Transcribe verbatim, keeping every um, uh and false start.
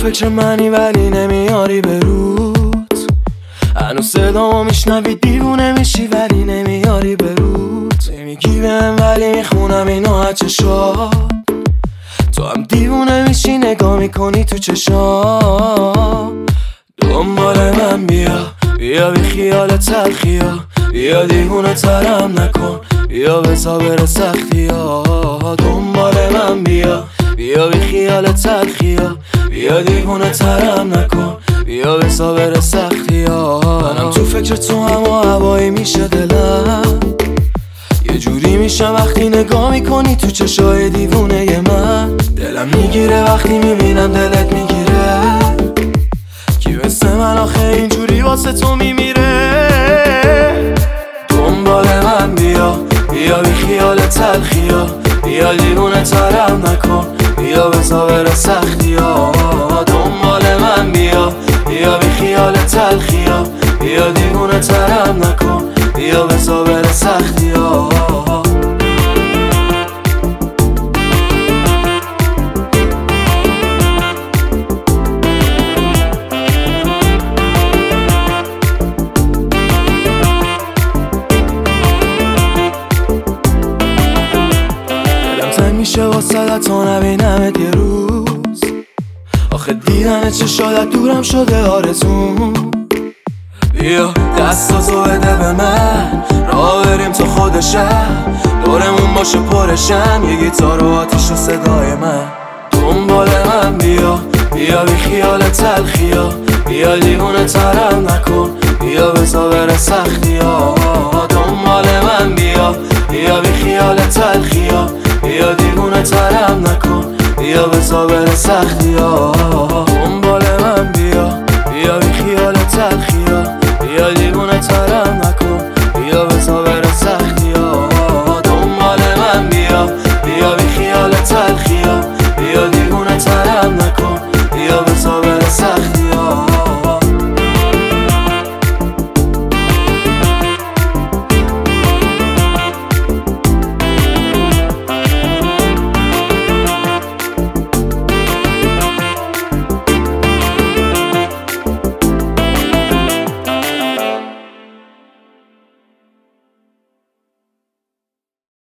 فکر منی ولی نمیاری به روت، هنوز صدامو میشنوی دیوونه میشی ولی نمیاری به روت. نمیگی بهم ولی میخونم اینو از چشات، تو هم دیوونه میشی نگاه میکنی تو چشام. دنبال من بیا بیا بی خیال تلخیا، بیا دیوونه ترم نکن، بیا بزا بره سختی ها. دنبال من بیا بیا بی خیال تلخیا، بیا دیوونه ترم نکن، بیا بزا بره سختی ها. منم تو فکر تو هم و هوایی میشه دلم، یه جوری میشه وقتی نگاه میکنی تو چشای دیوونه ی من. دلم میگیره وقتی میبینم دلت میگیره، کی مثل من آخه اینجوری واسه تو میمیره. دنبال من بیا بیا بی خیال تلخیا، بیا دیوونه ترم نکن، بیا بزا بره سختی ها. دنبال من بیا بیا بی خیال تلخیا، بیا دیوونه ترم نکن، بیا بزا بره سختی ها. میشه واسه تا نبینمت یه روز، آخه دیدن چشات دورم شده آرزون. بیا دستاتو بده به من، راه بریم تو خود شهر، دورمون باشه پرشم یه گیتار و آتیش و صدای من. دنبال من بیا بیا بی خیال تلخیا، بیا دیوونه ترم نکن، بیا بزا بره سختی ها. دنبال من بیا بیا بی خیال تلخیا، بیا دیوونه ترم نکن، بیا بزا بره سختی ها. دنبال من بیا بیا بی خیال تلخیا، بیا دیوونه ترم نکن، بیا بزا بره سختی ها. دنبال من بیا بیا بی خیال تلخیا.